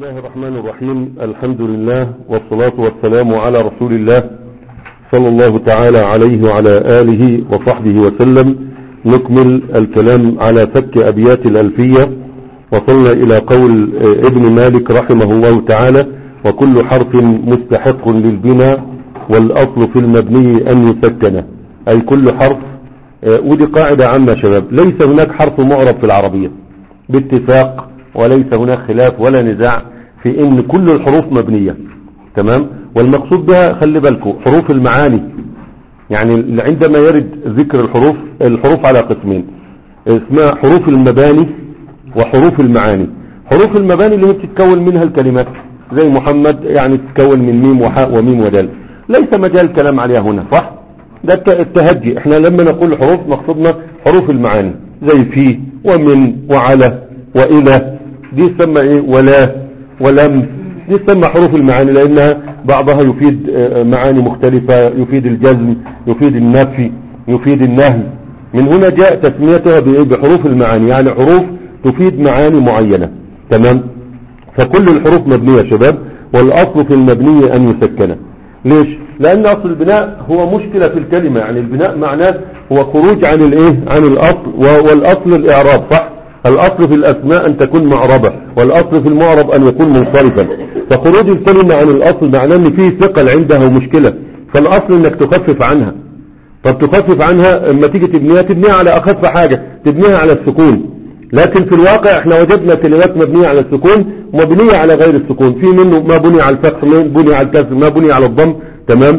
الله الرحمن الرحيم. الحمد لله والصلاة والسلام على رسول الله صلى الله تعالى عليه وعلى آله وصحبه وسلم. نكمل الكلام على فك أبيات الألفية. وصلنا إلى قول ابن مالك رحمه الله تعالى: وكل حرف مستحق للبناء والأصل في المبني أن يسكن. أي كل حرف، ودي قاعدة عامة شباب، ليس هناك حرف معرب في العربية باتفاق، وليس هناك خلاف ولا نزاع في ان كل الحروف مبنية. تمام. والمقصود بها خلي بالكم حروف المعاني، يعني عندما يرد ذكر الحروف على قسمين، اسمها حروف المباني وحروف المعاني. حروف المباني اللي هي بتتكون منها الكلمات، زي محمد يعني تتكون من ميم وحاء وميم ودال، ليس مجال كلام عليها هنا، صح؟ ده التهجي. احنا لما نقول حروف مقصودنا حروف المعاني، زي في ومن وعلى وإلى، دي تسمى ايه؟ ولا ولم، دي تسمى حروف المعاني، لانها بعضها يفيد معاني مختلفة، يفيد الجزم، يفيد النفي، يفيد النهي. من هنا جاء تسميتها بحروف المعاني، يعني حروف تفيد معاني معينة. تمام. فكل الحروف مبنية يا شباب، والاصل في المبني ان يسكن. ليش؟ لان اصل البناء هو مشكلة في الكلمة، يعني البناء معناه هو خروج عن الايه؟ عن الاصل، والاصل الاعراب، صح؟ الاصل في الاسماء ان تكون معربة، والاصل في المعرب ان يكون منصرفا. فخروج الكلمة عن الاصل معناه ان فيه ثقل عندها ومشكلة، فالاصل انك تخفف عنها. طب تخفف عنها اما تيجي تبنيها على اخف حاجة، تبنيها على السكون. لكن في الواقع احنا وجدنا كلمات مبنية على السكون ومبنية على غير السكون، في منه ما بني على الفتح، ما بني على الكسر، ما بني على الضم. تمام.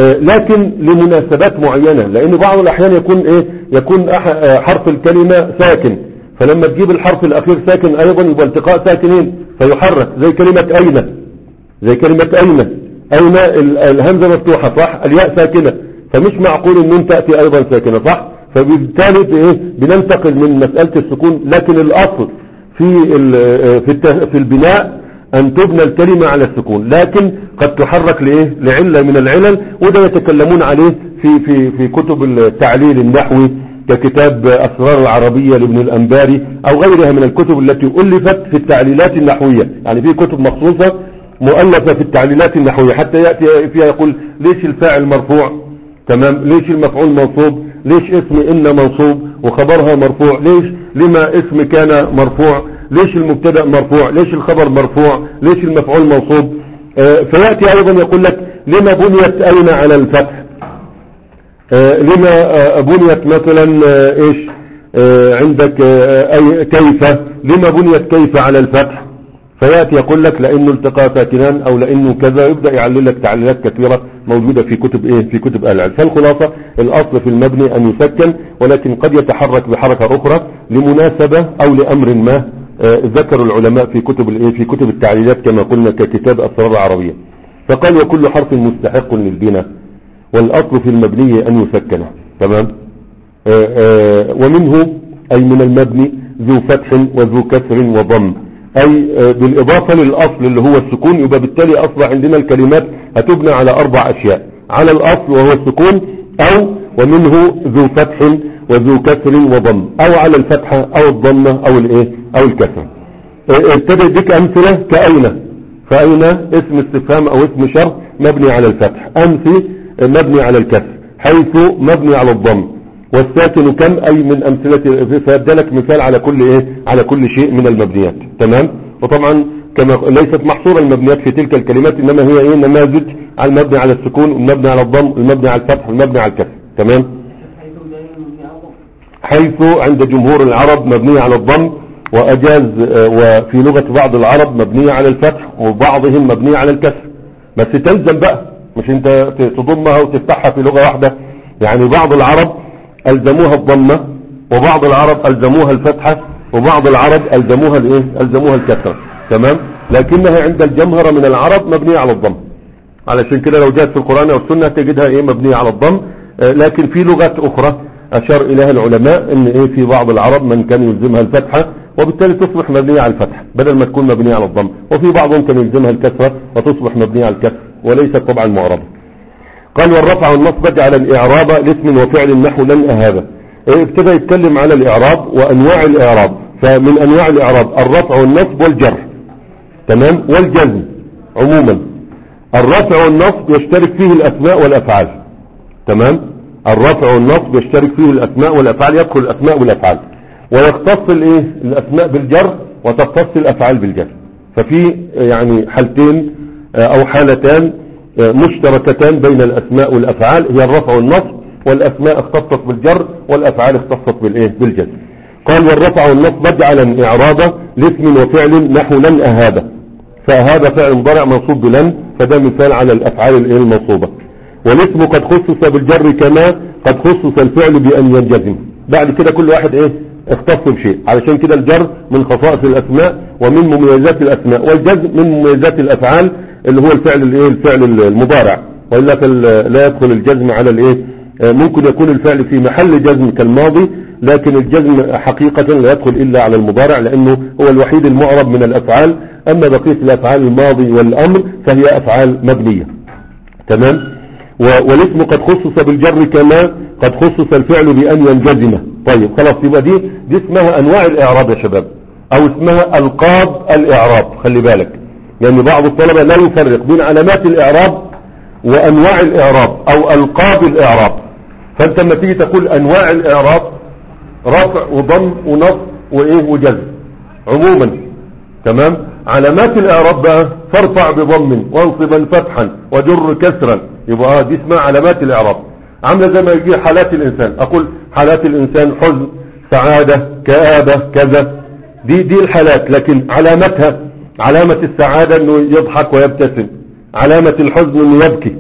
لكن لمناسبات معينة، لان بعض الاحيان يكون حرف الكلمة ساكن، فلما تجيب الحرف الاخير ساكن ايضا يبقى التقاء ساكنين فيحرك، زي كلمة اين الهمزة مفتوحة، صح؟ الياء ساكنة، فمش معقول النون تأتي ايضا ساكنة، صح؟ فبالتالي بننتقل من مسألة السكون. لكن الاصل في البناء ان تبنى الكلمة على السكون، لكن قد تحرك لعلة من العلل، وده يتكلمون عليه في كتب التعليل النحوي، ككتاب أسرار العربية لابن الأنباري أو غيرها من الكتب التي ألفت في التعليلات النحوية. يعني في كتب مخصوصة مؤلفة في التعليلات النحوية، حتى يأتي فيها يقول ليش الفاعل مرفوع، تمام، ليش المفعول منصوب، ليش اسم إن منصوب وخبرها مرفوع، لما اسم كان مرفوع، ليش المبتدأ مرفوع، ليش الخبر مرفوع، ليش المفعول منصوب. فيأتي أيضا يقول لك لما بنيت أين على الفتح، لما بنيت مثلا عندك كيف، لما بنيت كيف على الفتح. فيأتي يقول لك لانه التقى ساكنان او لانه كذا، يبدأ يعلل لك تعليلات كثيرة موجودة في كتب آل العلم. فالخلاصة الاصل في المبني ان يسكن، ولكن قد يتحرك بحركة اخرى لمناسبة او لامر ما ذكر العلماء في كتب التعليلات كما قلنا، ككتاب اسرار العربية. فقال وكل حرف مستحق للبناء والأصل في المبني أن يسكن. تمام. ومنه أي من المبني ذو فتح وذو كسر وضم، أي بالإضافة للأصل اللي هو السكون، يبقى بالتالي أصبح عندنا الكلمات هتبنى على 4 أشياء: على الأصل وهو السكون، أو ومنه ذو فتح وذو كسر وضم، أو على الفتحة أو الضمة أو الكسر. ابتدأ بك أمثلة كأين، فأين اسم استفهام أو اسم شرط مبني على الفتح، أنفي مبني على الكسر، حيث مبني على الضم، والساكن كم، أي من أمثلة، فيبدلك مثال على كل شيء من المبنيات. تمام. وطبعا كما ليست محصورة المبنيات في تلك الكلمات، إنما هي نماذج على المبني على السكون، المبني على الضم، المبني على الفتح، المبني على الكسر. تمام. حيث عند جمهور العرب مبنية على الضم، وأجاز وفي لغة بعض العرب مبنية على الفتح، وبعضهم مبنية على الكسر. بس تلزم بقى، مش انت تضمها وتفتحها في لغة واحدة. يعني بعض العرب ألزموها الضمة، وبعض العرب ألزموها الفتحة، وبعض العرب ألزموها الكسرة. تمام. لكنها عند الجمهرة من العرب مبنية على الضم، علشان كده لو جاءت في القرآن أو السنة تجدها مبنية على الضم. لكن في لغات أخرى أشار إليها العلماء ان في بعض العرب من كان يلزمها الفتحة، وبالتالي تصبح مبنية على الفتح بدل ما تكون مبنية على الضم، وفي بعضهم كان يلزمها الكسرة وتصبح مبنية على الكسر، وليست طبعا معربة. قال والرفع والنصب على الإعراب لاسم وفعل نحو لن أهابه. ابتدى يتكلم على الإعراب وأنواع الإعراب. فمن أنواع الإعراب الرفع والنصب والجر. تمام. والجزم عموما الرفع والنصب يشترك فيه الأسماء والأفعال. تمام. الرفع والنصب يشترك فيه الأسماء والأفعال، يدخل الأسماء والأفعال، ويختص الأسماء بالجر وتختص الأفعال بالجر. ففي يعني حالتين أو حالتان مشتركتان بين الأسماء والأفعال، هي الرفع والنصب، والأسماء اختصت بالجر والأفعال اختصت بالجر. قال والرفع والنصب اجعلا إعرابا لاسم وفعل نحو لن أهابه، فهذا فعل مضارع منصوب بلن، فده مثال على الأفعال المنصوبة. والاسم قد خصص بالجر كما قد خصص الفعل بأن ينجزم. بعد كده كل واحد اختص بشيء، علشان كده الجر من خصائص الأسماء ومن مميزات الأسماء، والجزم من مميزات الأفعال اللي هو الفعل المضارع، وإلا لا يدخل الجزم على ممكن يكون الفعل في محل جزم كالماضي، لكن الجزم حقيقة لا يدخل إلا على المضارع، لأنه هو الوحيد المعرب من الأفعال. أما بقية الأفعال الماضي والأمر فهي أفعال مبنية. تمام. والاسم قد خصص بالجر كما قد خصص الفعل بأن ينجزمه. طيب خلاص، يبقى دي اسمها أنواع الإعراب يا شباب، أو اسمها ألقاب الإعراب. خلي بالك، يعني بعض الطلبة لا يفرق بين علامات الإعراب وأنواع الإعراب أو ألقاب الإعراب. فأنت لما تيجي تقول أنواع الإعراب رفع وضم ونصب وجزم عموما. تمام. علامات الإعراب بقى فارفع بضم وانصبا فتحا وجر كسرا، يبقى دي اسمها علامات الإعراب. عامله زي ما يجي حالات الإنسان، أقول حالات الإنسان حزن، سعادة، كآبة، كذا، دي الحالات. لكن علامتها، علامة السعادة انه يضحك ويبتسم، علامة الحزن انه يبكي.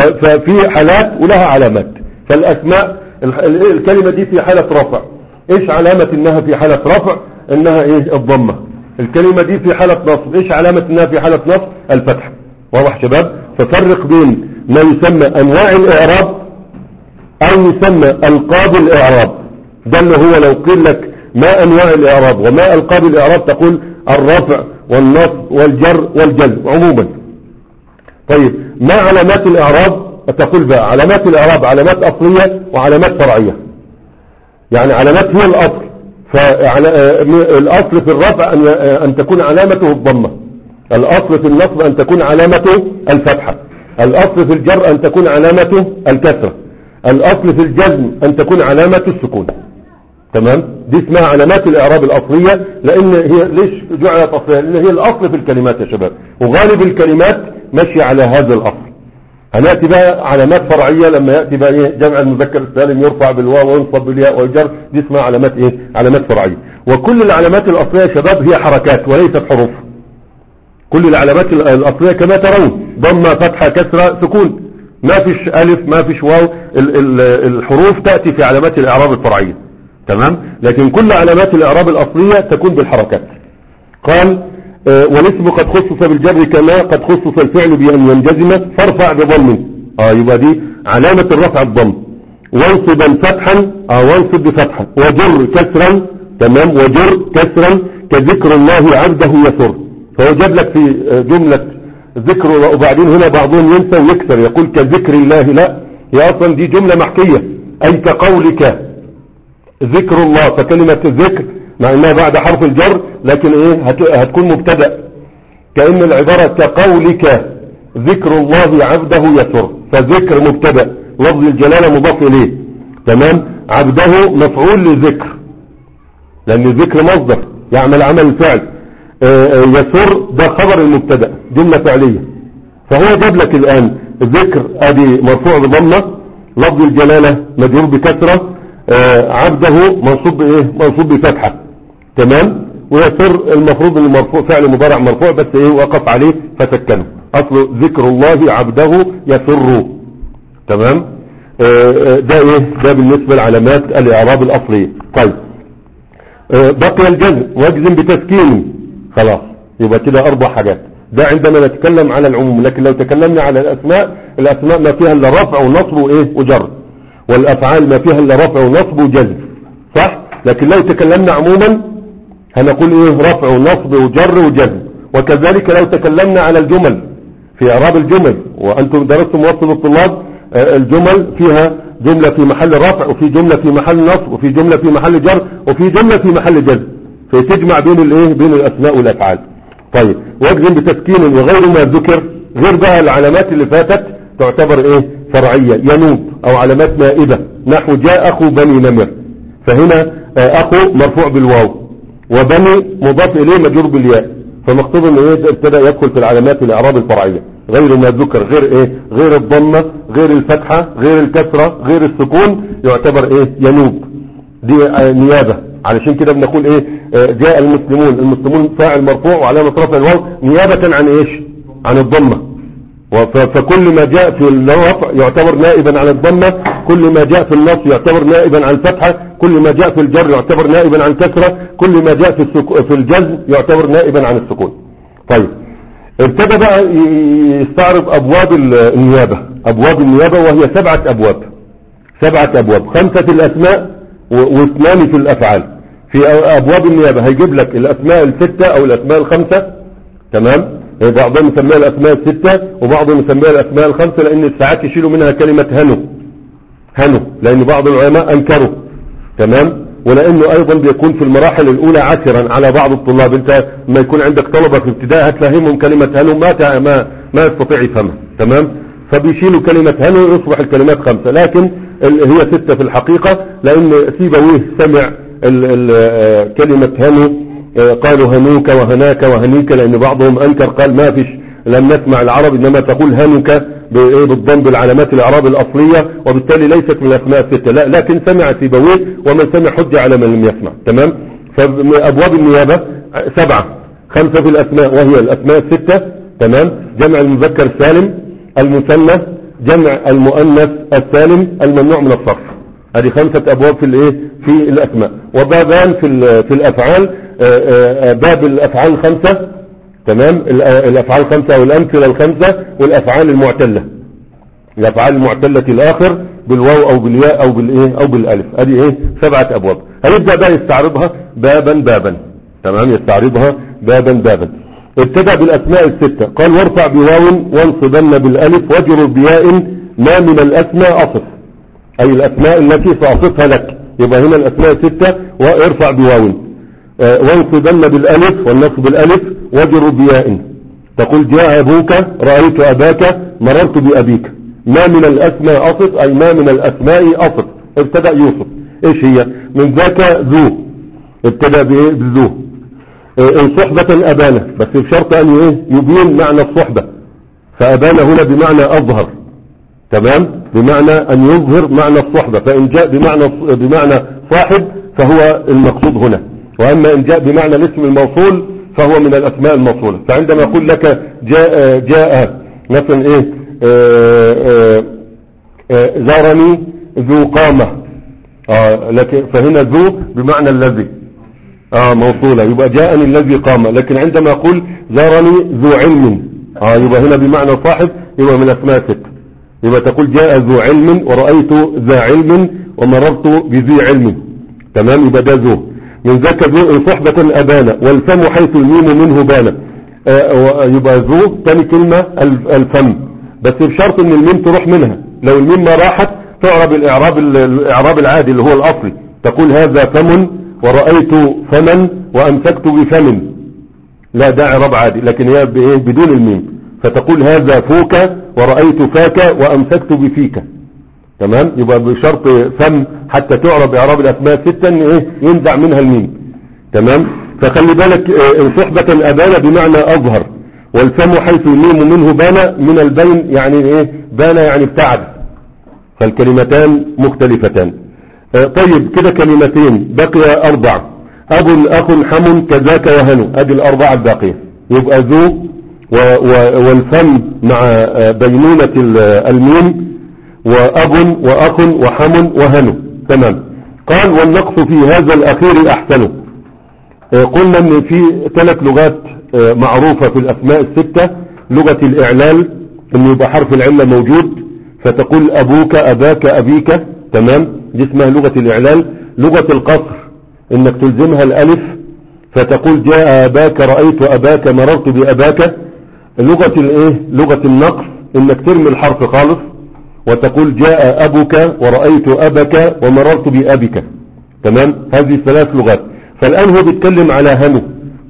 ففي حالات ولها علامات. فالأسماء الكلمة دي في حالة رفع، ايش علامة انها في حالة رفع؟ انها الضمة. الكلمة دي في حالة نصب، ايش علامة انها في حالة نصب؟ الفتح. واضح شباب؟ ففرق بين ما يسمى انواع الاعراب او يسمى القاب الاعراب. ده اللي هو لو قيل لك ما انواع الاعراب وما القاب الاعراب تقول الرفع والنصب والجر والجزم عموما. طيب ما علامات الاعراب؟ تقول بقى علامات الاعراب علامات اصلية وعلامات فرعية. يعني علامات هي الاصل، فالاصل في الرفع ان تكون علامته الضمة، الاصل في النصب ان تكون علامته الفتحة، الاصل في الجر ان تكون علامته الكسرة، الاصل في الجزم ان تكون علامته السكون. تمام. دي اسمها علامات الاعراب الاصلية، لان هي ليش جعلت اصلية؟ لان هي الاصل في الكلمات يا شباب، وغالب الكلمات ماشية على هذا الاصل. هنأتي بقى علامات فرعية لما يأتي بقى جمع المذكر السالم يرفع بالواو وينصب بالياء والجر، دي اسمها علامات علامات فرعية. وكل العلامات الاصلية يا شباب هي حركات وليست حروف. كل العلامات الاصلية كما ترون ضمة، فتحة، كسرة، سكون، ما فيش الف، ما فيش واو. الحروف تأتي في علامات الاعراب الفرعية. تمام. لكن كل علامات الاعراب الاصلية تكون بالحركات. قال والاسم قد خصص بالجر كما قد خصص الفعل بأن ينجزم، فارفع بضم. يبقى دي علامة الرفع الضم. وانصبا فتحا، وانصب بفتحا. وجر كسرا. تمام. وجر كسرا كذكر الله عبده يسر. فهو جاب لك في جملة ذكر، وبعدين هنا بعضهم ينسى ويكسر يقول كذكر الله. لا، هي اصلا دي جملة محكية، اي كقولك ذكر الله. فكلمة الذكر مع انها بعد حرف الجر، لكن هتكون مبتدأ، كأن العبارة كقولك ذكر الله عبده يسر. فذكر مبتدأ، لفظ الجلالة مضاف اليه. تمام. عبده مفعول لذكر، لان ذكر مصدر يعمل عمل الفعل. يسر ده خبر المبتدأ، جملة فعلية. فهو جاب لك الان ذكر ادي مرفوع بضمة، لفظ الجلالة مجرور بكسرة، عبده منصوب بفتحة. تمام. ويسر المفروض ان المرفوع فعل مضارع مرفوع، بس وقف عليه فسكنه، اصله ذكر الله عبده يسر. تمام. ده بالنسبة لعلامات الاعراب الاصلية. طيب بقي الجزم، واجزم بتسكين. خلاص، يبقى كده 4 حاجات. ده عندما نتكلم على العموم. لكن لو تكلمنا على الاسماء ما فيها الا رفع ونصب وجر، والافعال ما فيها الا رفع ونصب وجزم، صح؟ لكن لو تكلمنا عموما هنقول رفع ونصب وجر وجزم. وكذلك لو تكلمنا على الجمل في اعراب الجمل، وانتم درستم موصل الطلاب، الجمل فيها جملة في محل رفع، وفي جملة في محل نصب، وفي جملة في محل جر، وفي جملة في محل جزم، فتجمع بين بين الاسماء والافعال. طيب واجزم بتسكين وغير ما ذكر، غير بقى العلامات اللي فاتت تعتبر ايه فرعية، ينوب او علامات نائبة، نحو جاء اخو بني نمر، فهنا اخو مرفوع بالواو وبني مضاف اليه مجرور بالياء، فمقصود ان ايه ابتدأ يدخل في العلامات الاعراب الفرعية. غير ما ذكر غير ايه، غير الضمة غير الفتحة غير الكسرة غير السكون يعتبر ايه ينوب، دي نيابة. علشان كده بنقول ايه جاء المسلمون فاعل مرفوع وعلامة رفع الواو نيابة عن ايش، عن الضمة. فكل ما جاء في الرفع يعتبر نائبا عن الضمة، كل ما جاء في النصب يعتبر نائبا عن الفتحة، كل ما جاء في الجر يعتبر نائبا عن الكسرة، كل ما جاء في الجزم يعتبر نائبا عن السكون. طيب ابتدى بقى يستعرض ابواب النيابة. ابواب النيابة وهي 7 ابواب، 7 ابواب، 5 في الاسماء و2 في الافعال. في ابواب النيابة هيجيب لك الاسماء ال6 او الاسماء ال5، تمام. بعضهم يسميها الاسماء ال6 وبعضهم يسميها الاسماء ال5، لان ساعات يشيلوا منها كلمة هنو لان بعض العلماء انكروا، تمام. ولانه ايضا بيكون في المراحل الاولى عسرا على بعض الطلاب، انت ما يكون عندك طلبة في ابتداء هتفهمهم كلمة هنو ما يستطيع يفهمها، تمام. فبيشيلوا كلمة هنو يصبح الكلمات 5، لكن هي 6 في الحقيقة، لان سيبويه سمع كلمة هنو قالوا هنوك وهناك وهنيك، لان بعضهم انكر قال ما فيش لم نسمع العرب انما تقول هنوك بالضم بالعلامات الاعراب الاصلية، وبالتالي ليست من الاسماء 6، لا، لكن سمع سيبويه ومن سمع حجة على من لم يسمع، تمام. فابواب النيابة 7، 5 في الاسماء وهي الاسماء 6، تمام. جمع المذكر السالم، المثنى، جمع المؤنث السالم، الممنوع من الصرف. هذه 5 ابواب في الايه في الاسماء. وبابان في الافعال، باب الافعال 5، تمام. الافعال 5 او الامثله ال5 والافعال المعتله، الافعال المعتله الاخر بالواو او بالياء او بالايه او بالالف. هذه ايه 7 ابواب. هيبدا بقى يستعرضها بابا، تمام. يستعرضها بابا. ابتدأ بالاسماء ال6، قال وارفع بواو وانصبن بالالف واجر بياء ما من الاسماء اصف، اي الاسماء التي ساصفها لك. يبقى هنا الاسماء 6 وارفع بواو وانصبن بالالف والنصب بالالف واجر بياء، تقول جاء ابوك رأيت اباك مررت بابيك. ما من الاسماء اصف اي ما من الاسماء اصف. ابتدأ يوصف ايش هي، من ذاك ذو، ابتدأ بذو. ان صحبة ابانة، بس بشرط ان يبين معنى الصحبة، فابانة هنا بمعنى اظهر، تمام، بمعنى ان يظهر معنى الصحبة. فان جاء بمعنى صاحب فهو المقصود هنا، واما ان جاء بمعنى الاسم الموصول فهو من الاسماء الموصولة. فعندما اقول لك جاء مثلا زارني ذو قامة، لكن فهنا ذو بمعنى الذي موصولة، يبقى جاءني الذي قام. لكن عندما اقول زارني ذو علم يبقى هنا بمعنى صاحب، يبقى من اسماء 6. يبقى تقول جاء ذو علم ورأيت ذا علم ومررت بذي علم، تمام. يبقى ده ذو. من ذاك ذو إن صحبة أبانا والفم حيث الميم منه بانا، يبقى ذو ثاني كلمة الفم، بس بشرط ان الميم تروح منها. لو الميم ما راحت تعرب الاعراب العادي اللي هو الاصلي، تقول هذا فم ورأيت فما وامسكت بفم، لا ده اعراب عادي، لكن هي بدون الميم، فتقول هذا فوك ورأيت فاك وامسكت بفيك، تمام. يبقى بشرط فم حتى تعرب اعراب الاسماء 6 ان ينزع منها الميم، تمام. فخلي بالك ان صحبة ابان بمعنى اظهر، والفم حيث الميم منه بان، من البين يعني بان يعني ابتعد، فالكلمتان مختلفتان. طيب كده كلمتين، بقي 4، اب اخ حم كذاك وهنو، ادي الاربعة الباقية. يبقى ذو والفم مع بينونة الميم، واب واخ وحم وهنو، تمام. قال والنقص في هذا الاخير احسن. قلنا ان في 3 لغات معروفة في الاسماء 6. لغة الاعلال ان يبقى حرف العلة موجود، فتقول ابوك اباك ابيك، تمام، دي اسمها لغة الاعلال. لغة القصر انك تلزمها الالف، فتقول جاء اباك رأيت اباك مررت باباك. لغة النقص انك ترمي الحرف خالص وتقول جاء ابوك ورأيت ابك ومررت بابك، تمام. هذه 3 لغات. فالان هو بيتكلم على هنو،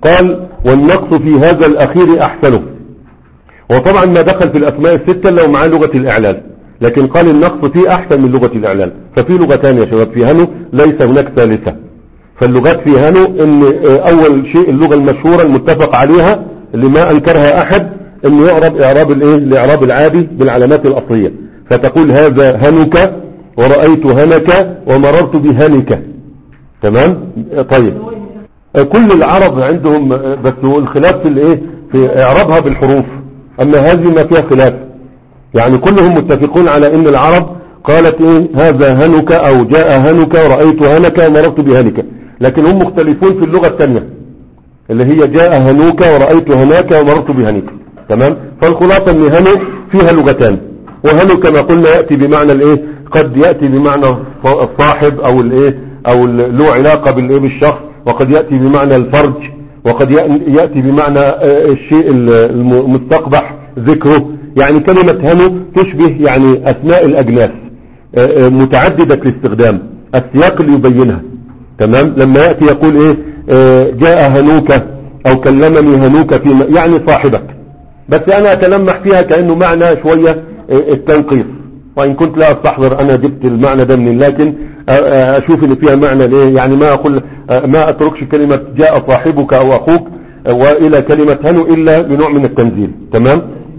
قال والنقص في هذا الأخير أحسنه. وطبعا ما دخل في الأسماء الستة لو معاه لغة الإعلال، لكن قال النقص فيه أحسن من لغة الإعلال. ففي لغتان يا شباب في هنو، ليس هناك ثالثة. فاللغات في هنو ان اول شيء اللغة المشهورة المتفق عليها اللي ما انكرها احد انه يعرب اعراب الاعراب العادي بالعلامات الاصلية. فتقول هذا هنك ورأيت هنك ومررت بهنك. تمام. طيب كل العرب عندهم بس الخلاف في في اعرابها بالحروف، اما هذه ما فيها خلاف. يعني كلهم متفقون على ان العرب قالت هذا هنك او جاء هنك ورأيت هنك ومررت بهنك، لكن هم مختلفون في اللغة الثانية اللي هي جاء هنوك ورأيت هناك ومررت بهنك. تمام. فالخلاصة ان هنو فيها لغتان، وهنو كما قلنا يأتي بمعنى قد يأتي بمعنى الصاحب او له علاقة بالشخص، وقد يأتي بمعنى الفرج، وقد يأتي بمعنى الشيء المستقبح ذكره. يعني كلمة هنو تشبه يعني اسماء الاجناس متعددة الاستخدام، السياق اللي يبينها. تمام. لما يأتي يقول جاء هنوك او كلمني هنوك في يعني صاحبك، بس انا اتلمح فيها كأنه معنى شوية التنقيص، وان كنت لا استحضر انا جبت المعنى ده منين، لكن اشوف ان فيها معنى يعني ما اقول ما اتركش كلمة جاء صاحبك او اخوك والى كلمة هنو الا بنوع من التنزيل. تمام.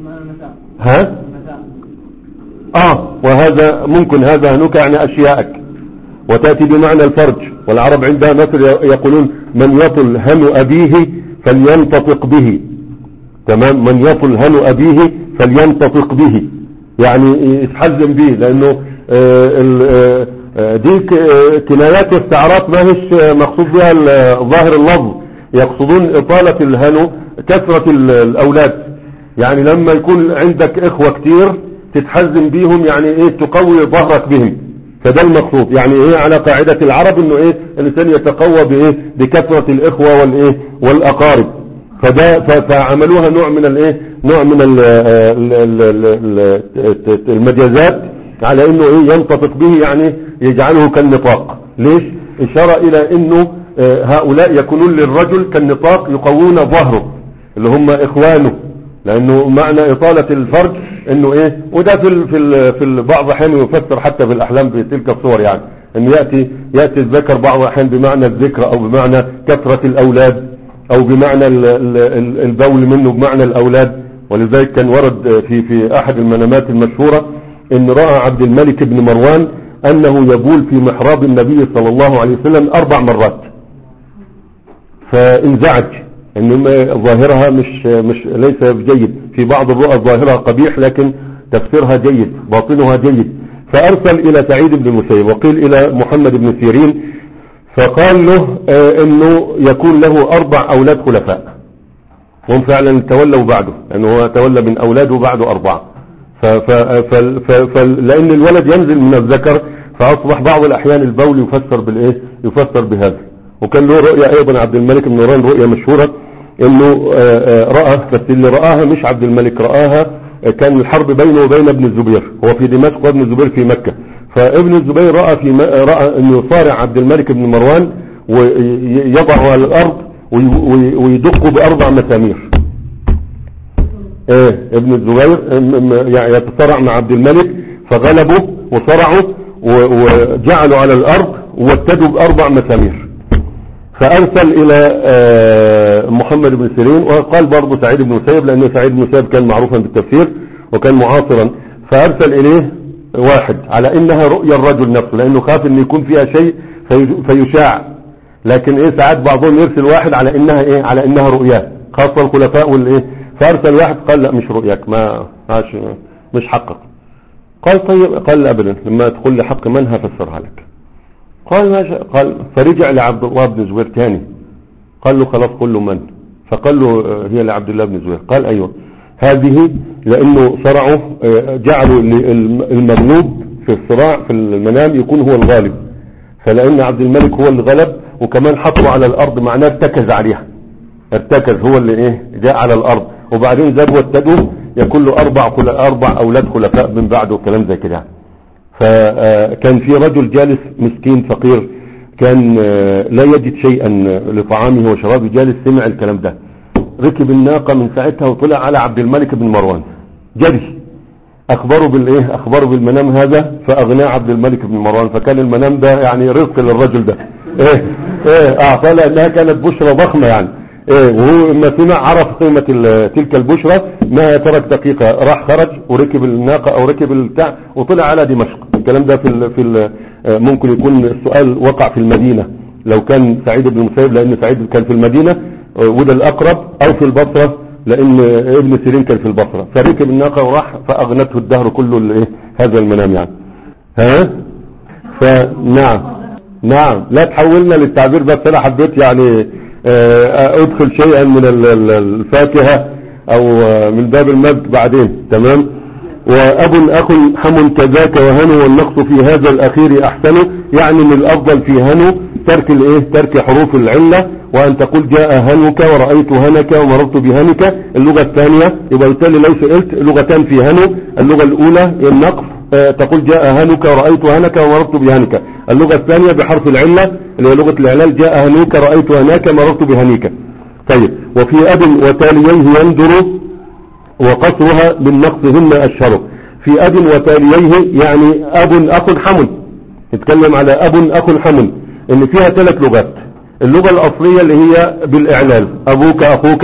وهذا ممكن هذا هنوك يعني اشياءك، وتأتي بمعنى الفرج. والعرب عندها مثل يقولون من يطل هنو أبيه فلينتطق به. تمام. من يطل هنو أبيه فلينتطق به، يعني يتحزم به، لأنه دي كنايات واستعارات ما هيش مقصود بها ظاهر اللفظ. يقصدون إطالة الهنو كثرة الأولاد، يعني لما يكون عندك إخوة كتير تتحزم بيهم، يعني تقوي ظهرك بهم. فده المقصود، يعني على قاعدة العرب انه الانسان يتقوى بكثرة الاخوة والاقارب. فعملوها نوع من نوع من المجازات على انه ينطبق به، يعني يجعله كالنطاق. ليش؟ اشارة الى انه هؤلاء يكونون للرجل كالنطاق يقوون ظهره اللي هم اخوانه، لانه معنى اطالة الفرج انه وده في بعض احيان يفسر حتى في الاحلام بتلك الصور، يعني انه يأتي الذكر بعض احيان بمعنى الذكر او بمعنى كثرة الاولاد او بمعنى البول منه بمعنى الاولاد. ولذلك كان ورد في احد المنامات المشهورة ان رأى عبد الملك بن مروان انه يبول في محراب النبي صلى الله عليه وسلم 4 مرات، فانزعج ان ظاهرها مش ليس جيد. في بعض الرؤى ظاهرها قبيح لكن تفسيرها جيد، باطنها جيد. فارسل الى سعيد بن المسيب وقيل الى محمد بن سيرين، فقال له انه يكون له 4 اولاد خلفاء، وهم فعلا تولوا بعده، لانه هو تولى من اولاده بعده 4. لان الولد ينزل من الذكر، فاصبح بعض الاحيان البول يفسر بهذا. وكان له رؤيا ايضا عبد الملك بن مروان، رؤيا مشهورة انه رأى، بس اللي رآها مش عبد الملك، رآها كان الحرب بينه وبين ابن الزبير، هو في دمشق وابن الزبير في مكة. فابن الزبير رأى انه يصارع عبد الملك بن مروان ويضعه على الارض ويدقه ب4 مسامير. ابن الزبير يتصارع مع عبد الملك، فغلبه وصرعه وجعله على الارض ووتده ب4 مسامير. فأرسل إلى محمد بن سيرين، وقال برضه سعيد بن مسيب، لأن سعيد بن مسيب كان معروفا بالتفسير وكان معاصرا. فأرسل إليه واحد على إنها رؤيا الرجل نفسه، لأنه خاف إن يكون فيها شيء فيشاع. لكن ساعات بعضهم يرسل واحد على إنها على إنها رؤيا، خاصة الخلفاء فأرسل واحد قال لا مش رؤياك، مش حقك. قال طيب، قال أبدا، لما تقول لي حق من هفسرها لك. قال ما شاء. قال فرجع لعبد الله بن زبير تاني، قال له خلاص قل له من. فقال له هي لعبد الله بن زبير. قال ايوه هذه، لانه صرعه جعلوا المغلوب في الصراع في المنام يكون هو الغالب، فلان عبد الملك هو اللي غلب، وكمان حطوا على الارض، معناه ارتكز عليها، ارتكز هو اللي جاء على الارض، وبعدين زاد واتجه يكون له 4 اولاد خلفاء من بعده وكلام زي كده. فكان في رجل جالس مسكين فقير كان لا يجد شيئا لطعامه وشرابه، جالس سمع الكلام ده، ركب الناقة من ساعتها وطلع على عبد الملك بن مروان جري، اخبره بالمنام هذا، فاغناه عبد الملك بن مروان. فكان المنام ده يعني رزق للرجل ده، اعطى لانها كانت بشرى ضخمة يعني، وهو لما سمع عرف قيمة تلك البشرى، ما ترك دقيقة، راح خرج وركب الناقة او ركب البتاع وطلع على دمشق. الكلام ده في ممكن يكون السؤال وقع في المدينة لو كان سعيد بن المسيب، لان سعيد كان في المدينة وده الاقرب، او في البصرة لان ابن سيرين كان في البصرة، فركب الناقة وراح فاغنته الدهر كله هذا المنام يعني. نعم لا تحولنا للتعبير، بس انا حبيت يعني ادخل شيئا من الفاكهة او من باب المد بعدين. تمام. واب اخ حم كذاك وهنو، والنقص في هذا الاخير احسن، يعني من الافضل في هنو ترك حروف العلة، وان تقول جاء هنوك ورأيت هنك ومررت بهنك. اللغة الثانية يبقى بالتالي لو سئلت لغتان في هنو، اللغة الاولى النقص تقول جاء هنوك ورأيت هنك ومررت بهنك. اللغة الثانية بحرف العلة اللي هي لغة الإعلال، جاء هنوك رأيت هناك مررت بهنيك. طيب. وفي أب وتاليه يندر، وقصرها بالنقصهن أشهر. في أب وتاليه يعني أب أخ حمل، نتكلم على أب أخ حمل، إن فيها 3 لغات. اللغة الأصلية اللي هي بالإعلال، أبوك أخوك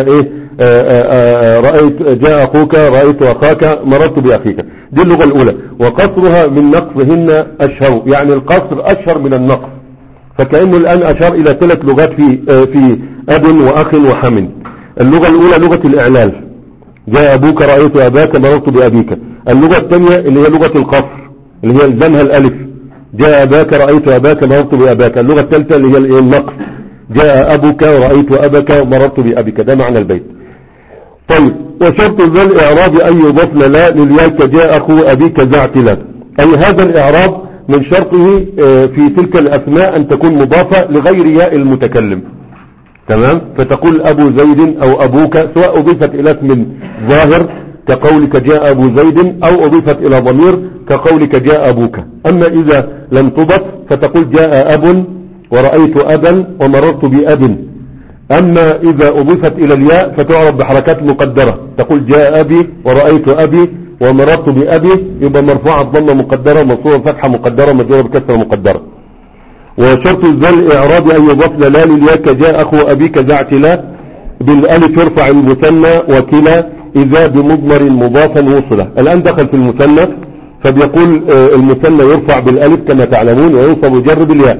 رأيت جاء أخوك رأيت أخاك مررت بأخيك، دي اللغة الأولى. وقصرها من نقصهن أشهر، يعني القصر أشهر من النقص، فكأنه الآن أشار إلى 3 لغات في أب وأخ وحمل. اللغة الأولى لغة الإعلال، جاء أبوك رأيت أباك مررت بأبيك. اللغة الثانية اللي هي لغة القصر اللي هي الزمها الألف، جاء أباك رأيت أباك مررت بأباك. اللغة الثالثة اللي هي النقص، جاء أبوك ورأيت أبك ومررت بأبك، ده معنى البيت. طيب. وشرط ذا الإعراب أن يضاف لا للياء كجاء أخو أبيك ذا اعتلال، أي هذا الإعراب من شرطه في تلك الأسماء أن تكون مضافة لغير ياء المتكلم. تمام. فتقول أبو زيد أو أبوك، سواء أضيفت إلى اسم ظاهر كقولك جاء أبو زيد، أو أضيفت إلى ضمير كقولك جاء أبوك. أما إذا لم تضف فتقول جاء أب ورأيت أبا ومررت بأب. أما إذا أضيفت إلى الياء فتعرف بحركات مقدرة، تقول جاء أبي ورأيت أبي ومررت بأبي، يبقى مرفوعة ضمة مقدرة، منصوبة فتحة مقدرة، مجرورة بكسرة مقدرة. وشرط ذا الإعراب أن يضاف لا للياء كجاء أخو أبيك ذا اعتلاء، بالألف يرفع المثنى وكلا إذا بمضمر مضافا وصله. الآن دخل في المثنى، فبيقول المثنى يرفع بالألف كما تعلمون، وينصب جر بالياء.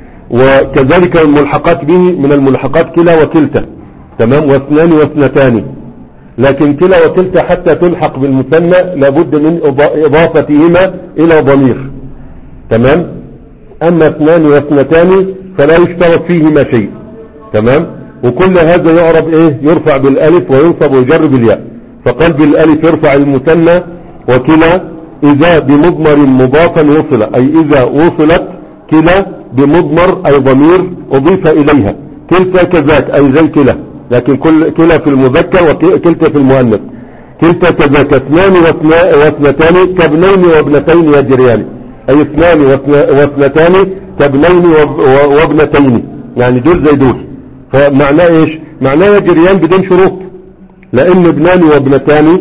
وكذلك الملحقات به من الملحقات كلا وكلتا. تمام. واثنان واثنتان، لكن كلا وكلتا حتى تلحق بالمثنى لابد من إضافتهما إلى ضمير. تمام. أما اثنان واثنتان فلا يشترط فيهما شيء. تمام. وكل هذا يعرب يرفع بالألف وينصب ويجر بالياء. فقال بالألف يرفع المثنى وكلا إذا بمضمر مضافا وصل، أي إذا وصلت كلا بمضمر أي ضمير أضيف إليها. كلتا كذاك أي زي كلا، لكن كلا في المذكر وكلتا في المؤنث. كلتا كذاك اثنان واثنتان كابنين وابنتين يجريان، أي اثنان واثنتان كابنين وابنتين، يعني دول زي دول. فمعناه ايش؟ معناه يجريان بدون شروط، لأن ابنان وابنتان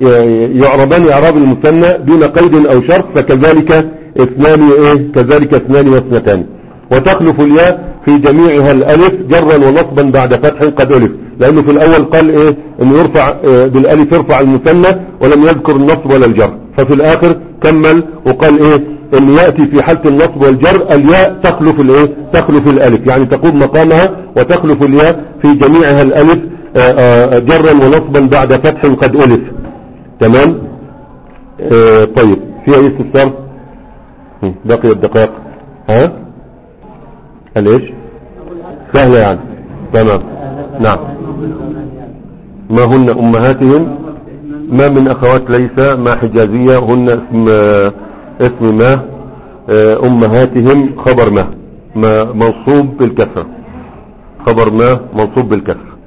يعربان إعراب المثنى دون قيد أو شرط، فكذلك اثنان كذلك اثنان واثنتان. وتخلف الياء في جميعها الألف جرا ونصبا بعد فتح قد ألف، لأنه في الأول قال إنه يرفع بالألف يرفع المثنى ولم يذكر النصب ولا الجر، ففي الآخر كمل وقال إن يأتي في حالة النصب والجر الياء تخلف الألف، يعني تقوم مقامها، وتخلف الياء في جميعها الألف جرا ونصبا بعد فتح قد ألف. تمام. طيب. في أي استفسار؟ بقي الدقائق. ايش سهلة يعني. تمام. نعم. ما هن أمهاتهم، ما من أخوات ليس، ما حجازية، هن اسم ما، أمهاتهم خبر ما منصوب بالكسرة، خبر ما منصوب بالكسرة.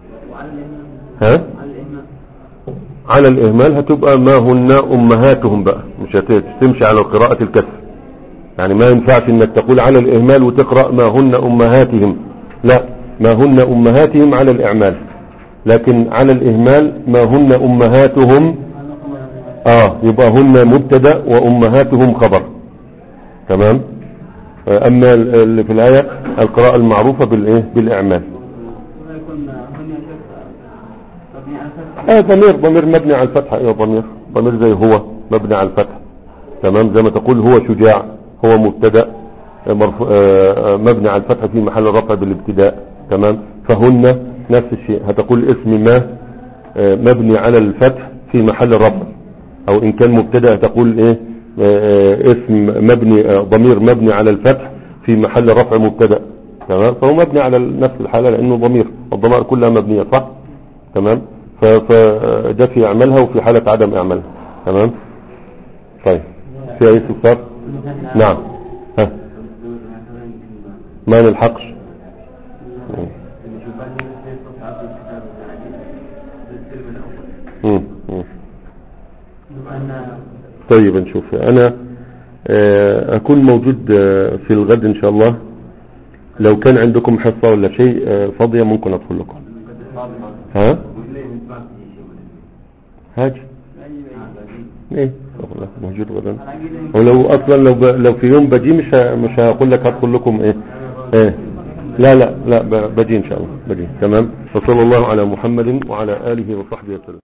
على الإهمال هتبقى ما هن أمهاتهم بقى، مش هتمشي على قراءة الكسر. يعني ما ينفعش انك تقول على الاهمال وتقرأ ما هن امهاتهم، لا، ما هن امهاتهم على الاعمال، لكن على الاهمال ما هن امهاتهم، يبقى هن مبتدا وامهاتهم خبر. تمام. اما اللي في الايه القراءه المعروفه بالايه بالاعمال. ضمير مبني على الفتحه. ضمير زي هو مبني على الفتح. تمام. زي ما تقول هو شجاع، هو مبتدا مبني على الفتح في محل الرفع بالابتداء. تمام. فهن نفس الشيء، هتقول اسم ما مبني على الفتح في محل الرفع، او ان كان مبتدا تقول ايه اسم مبني ضمير مبني على الفتح في محل رفع مبتدا. تمام. فهو مبني على نفس الحالة لانه ضمير، الضمائر كلها مبنية صح. تمام. فده في اعمالها وفي حالة عدم اعمالها. تمام. طيب في اي استفسار؟ نعم. ها ما نلحقش. طيب نشوف. انا اكون موجود في الغد ان شاء الله، لو كان عندكم حصة ولا شيء فاضية ممكن ادخل لكم. ها هاجي ايه موجود غدا، ولو اصلا لو في يوم بجي مش هقول لك هدخل لكم ايه لا بجي ان شاء الله بجي. تمام. وصلى الله على محمد وعلى اله وصحبه وسلم.